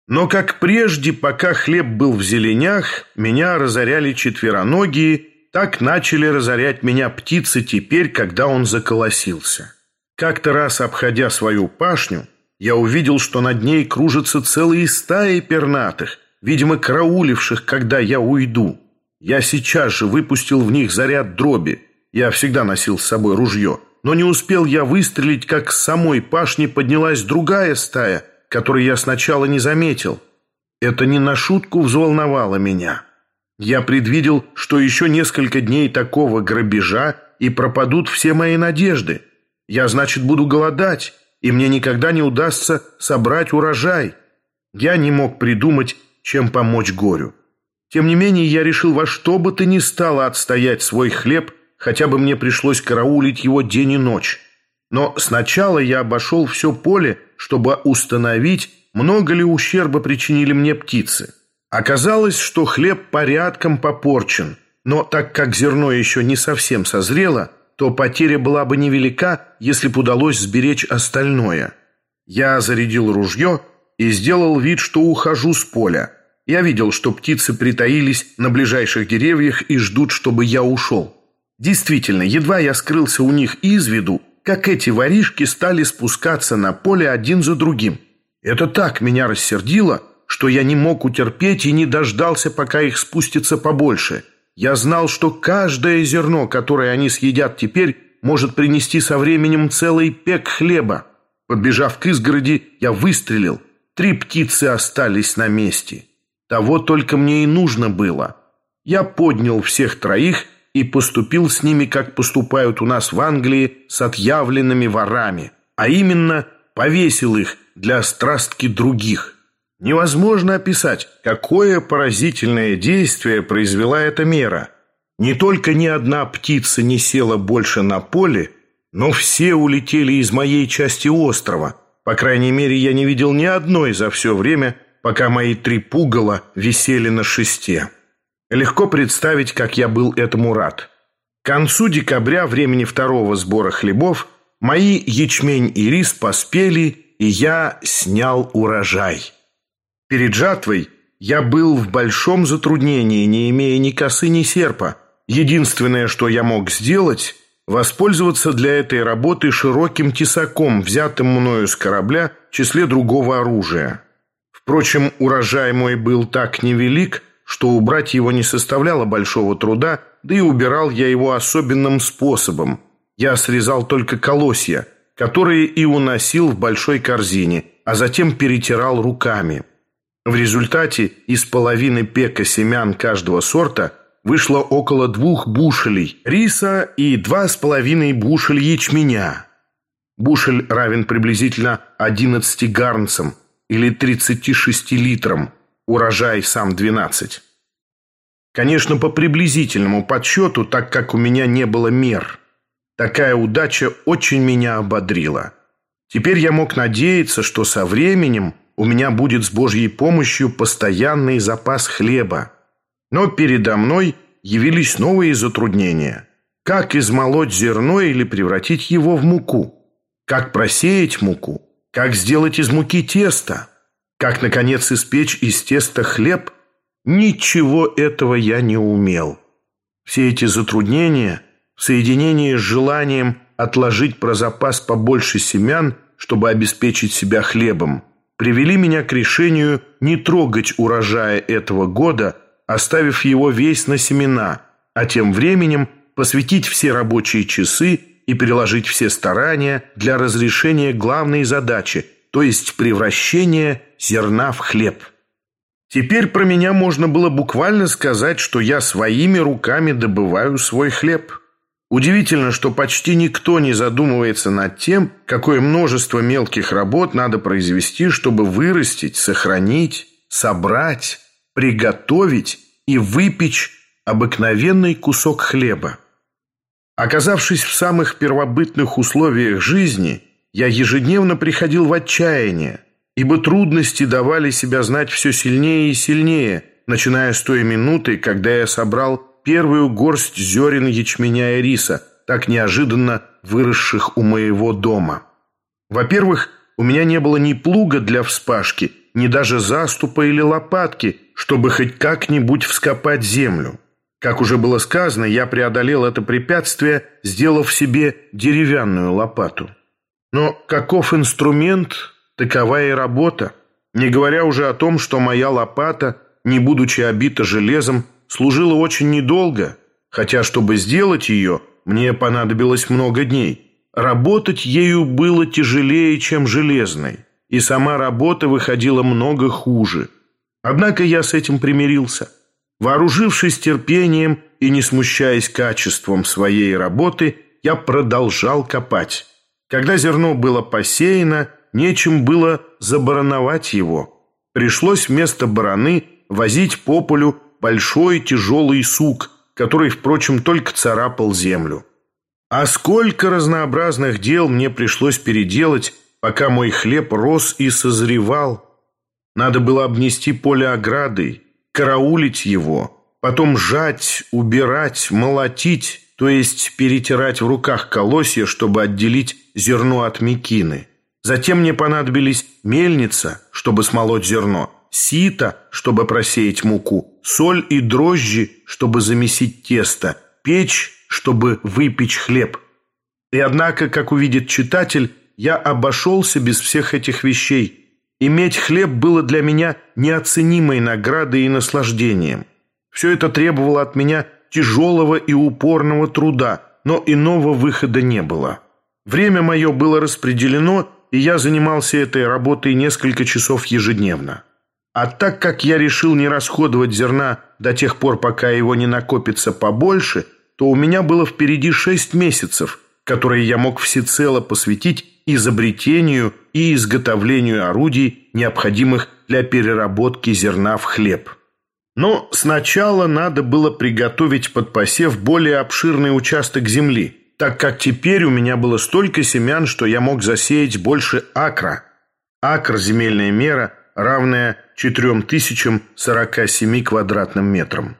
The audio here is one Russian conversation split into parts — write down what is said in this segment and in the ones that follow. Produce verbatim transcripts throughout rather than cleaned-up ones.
Но, как прежде, пока хлеб был в зеленях, меня разоряли четвероногие, так начали разорять меня птицы теперь, когда он заколосился. Как-то раз, обходя свою пашню, я увидел, что над ней кружатся целые стаи пернатых, видимо, карауливших, когда я уйду. Я сейчас же выпустил в них заряд дроби. Я всегда носил с собой ружье. Но не успел я выстрелить, как с самой пашни поднялась другая стая, которую я сначала не заметил. Это не на шутку взволновало меня. Я предвидел, что еще несколько дней такого грабежа, и пропадут все мои надежды. Я, значит, буду голодать, и мне никогда не удастся собрать урожай. Я не мог придумать, чем помочь горю. Тем не менее, я решил во что бы то ни стало отстоять свой хлеб, хотя бы мне пришлось караулить его день и ночь. Но сначала я обошел все поле, чтобы установить, много ли ущерба причинили мне птицы. Оказалось, что хлеб порядком попорчен, но так как зерно еще не совсем созрело, то потеря была бы невелика, если бы удалось сберечь остальное. Я зарядил ружье и сделал вид, что ухожу с поля. Я видел, что птицы притаились на ближайших деревьях и ждут, чтобы я ушел. Действительно, едва я скрылся у них из виду, как эти воришки стали спускаться на поле один за другим. Это так меня рассердило, что я не мог утерпеть и не дождался, пока их спустится побольше. Я знал, что каждое зерно, которое они съедят теперь, может принести со временем целый пек хлеба. Подбежав к изгороди, я выстрелил. Три птицы остались на месте. Того только мне и нужно было. Я поднял всех троих и поступил с ними, как поступают у нас в Англии с отъявленными ворами, а именно повесил их для страстки других. Невозможно описать, какое поразительное действие произвела эта мера. Не только ни одна птица не села больше на поле, но все улетели из моей части острова. По крайней мере, я не видел ни одной за все время, пока мои три пугала висели на шесте. Легко представить, как я был этому рад. К концу декабря, времени второго сбора хлебов, мои ячмень и рис поспели, и я снял урожай. Перед жатвой я был в большом затруднении, не имея ни косы, ни серпа. Единственное, что я мог сделать, воспользоваться для этой работы широким тесаком, взятым мною с корабля в числе другого оружия. Впрочем, урожай мой был так невелик, что убрать его не составляло большого труда, да и убирал я его особенным способом. Я срезал только колосья, которые и уносил в большой корзине, а затем перетирал руками. В результате из половины пека семян каждого сорта вышло около двух бушелей риса и два с половиной бушель ячменя. Бушель равен приблизительно одиннадцати гарнцам или тридцати шести литрам. Урожай сам двенадцать. Конечно, по приблизительному подсчету, так как у меня не было мер. Такая удача очень меня ободрила. Теперь я мог надеяться, что со временем у меня будет с Божьей помощью постоянный запас хлеба. Но передо мной явились новые затруднения. Как измолоть зерно или превратить его в муку? Как просеять муку? Как сделать из муки тесто? Как, наконец, испечь из теста хлеб? Ничего этого я не умел. Все эти затруднения в соединении с желанием отложить про запас побольше семян, чтобы обеспечить себя хлебом, привели меня к решению не трогать урожая этого года, оставив его весь на семена, а тем временем посвятить все рабочие часы и приложить все старания для разрешения главной задачи, то есть превращения зерна в хлеб. Теперь про меня можно было буквально сказать, что я своими руками добываю свой хлеб. Удивительно, что почти никто не задумывается над тем, какое множество мелких работ надо произвести, чтобы вырастить, сохранить, собрать, приготовить и выпечь обыкновенный кусок хлеба. Оказавшись в самых первобытных условиях жизни, я ежедневно приходил в отчаяние, ибо трудности давали себя знать все сильнее и сильнее, начиная с той минуты, когда я собрал первую горсть зерен ячменя и риса, так неожиданно выросших у моего дома. Во-первых, у меня не было ни плуга для вспашки, ни даже заступа или лопатки, чтобы хоть как-нибудь вскопать землю. Как уже было сказано, я преодолел это препятствие, сделав себе деревянную лопату. Но каков инструмент, такова и работа. Не говоря уже о том, что моя лопата, не будучи обита железом, служила очень недолго, хотя, чтобы сделать ее, мне понадобилось много дней. Работать ею было тяжелее, чем железной, и сама работа выходила много хуже. Однако я с этим примирился. Вооружившись терпением и не смущаясь качеством своей работы, я продолжал копать. Когда зерно было посеяно, нечем было забароновать его. Пришлось вместо бараны возить по полю большой тяжелый сук, который, впрочем, только царапал землю. А сколько разнообразных дел мне пришлось переделать, пока мой хлеб рос и созревал. Надо было обнести поле оградой, караулить его, потом жать, убирать, молотить, то есть перетирать в руках колосья, чтобы отделить зерно от мекины. Затем мне понадобились мельница, чтобы смолоть зерно, сито, чтобы просеять муку, соль и дрожжи, чтобы замесить тесто, печь, чтобы выпечь хлеб. И однако, как увидит читатель, я обошелся без всех этих вещей. Иметь хлеб было для меня неоценимой наградой и наслаждением. Все это требовало от меня тяжелого и упорного труда, но иного выхода не было. Время мое было распределено, и я занимался этой работой несколько часов ежедневно. А так как я решил не расходовать зерна до тех пор, пока его не накопится побольше, то у меня было впереди шесть месяцев, которые я мог всецело посвятить изобретению и изготовлению орудий, необходимых для переработки зерна в хлеб. Но сначала надо было приготовить под посев более обширный участок земли, так как теперь у меня было столько семян, что я мог засеять больше акра. Акр – земельная мера, равная четырем тысячам сорока семи квадратным метрам.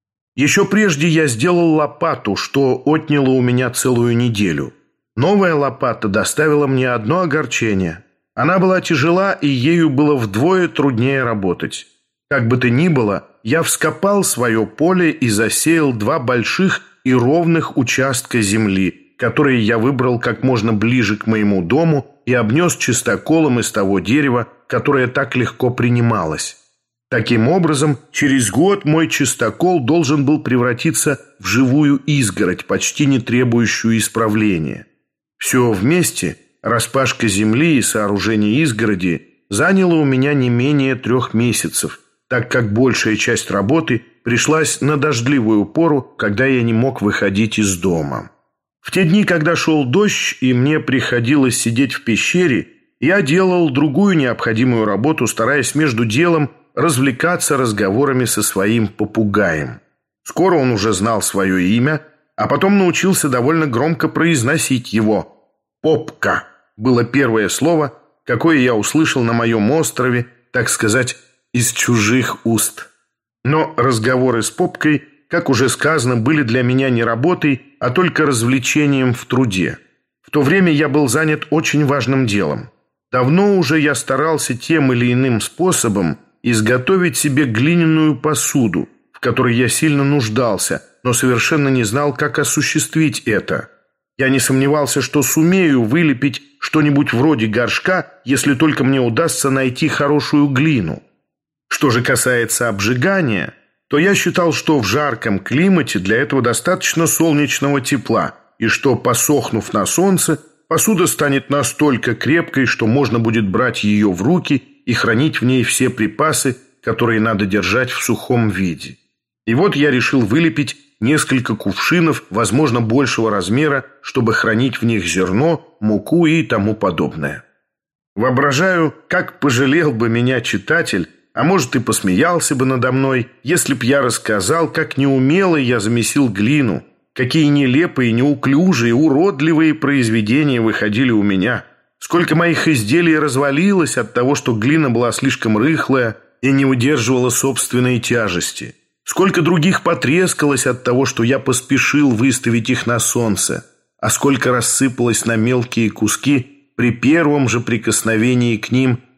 Еще прежде я сделал лопату, что отняло у меня целую неделю. Новая лопата доставила мне одно огорчение. Она была тяжела, и ею было вдвое труднее работать. Как бы то ни было, я вскопал свое поле и засеял два больших и ровных участка земли, которые я выбрал как можно ближе к моему дому и обнес чистоколом из того дерева, которое так легко принималось. Таким образом, через год мой чистокол должен был превратиться в живую изгородь, почти не требующую исправления. Все вместе, распашка земли и сооружение изгороди, заняло у меня не менее трех месяцев, так как большая часть работы пришлась на дождливую пору, когда я не мог выходить из дома. В те дни, когда шел дождь и мне приходилось сидеть в пещере, я делал другую необходимую работу, стараясь между делом развлекаться разговорами со своим попугаем. Скоро он уже знал свое имя, а потом научился довольно громко произносить его. «Попка» было первое слово, какое я услышал на моем острове, так сказать, из чужих уст. Но разговоры с Попкой, как уже сказано, были для меня не работой, а только развлечением в труде. В то время я был занят очень важным делом. Давно уже я старался тем или иным способом изготовить себе глиняную посуду, в которой я сильно нуждался, но совершенно не знал, как осуществить это. Я не сомневался, что сумею вылепить что-нибудь вроде горшка, если только мне удастся найти хорошую глину. Что же касается обжигания, то я считал, что в жарком климате для этого достаточно солнечного тепла, и что, посохнув на солнце, посуда станет настолько крепкой, что можно будет брать ее в руки и хранить в ней все припасы, которые надо держать в сухом виде. И вот я решил вылепить несколько кувшинов, возможно, большего размера, чтобы хранить в них зерно, муку и тому подобное. Воображаю, как пожалел бы меня читатель, а может и посмеялся бы надо мной, если б я рассказал, как неумело я замесил глину, какие нелепые, неуклюжие, уродливые произведения выходили у меня. Сколько моих изделий развалилось от того, что глина была слишком рыхлая и не выдерживала собственной тяжести. Сколько других потрескалось от того, что я поспешил выставить их на солнце, а сколько рассыпалось на мелкие куски при первом же прикосновении к ним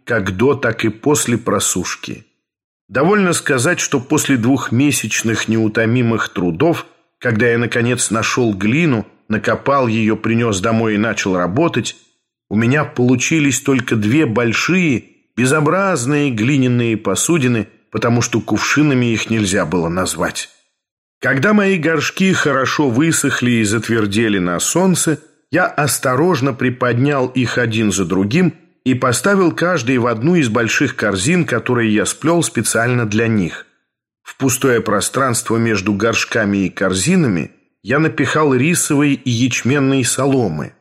как до, так и после просушки. Довольно сказать, что после двухмесячных неутомимых трудов, когда я, наконец, нашел глину, накопал ее, принес домой и начал работать, у меня получились только две большие, безобразные глиняные посудины, потому что кувшинами их нельзя было назвать. Когда мои горшки хорошо высохли и затвердели на солнце, я осторожно приподнял их один за другим и поставил каждый в одну из больших корзин, которые я сплел специально для них. В пустое пространство между горшками и корзинами я напихал рисовой и ячменной соломы.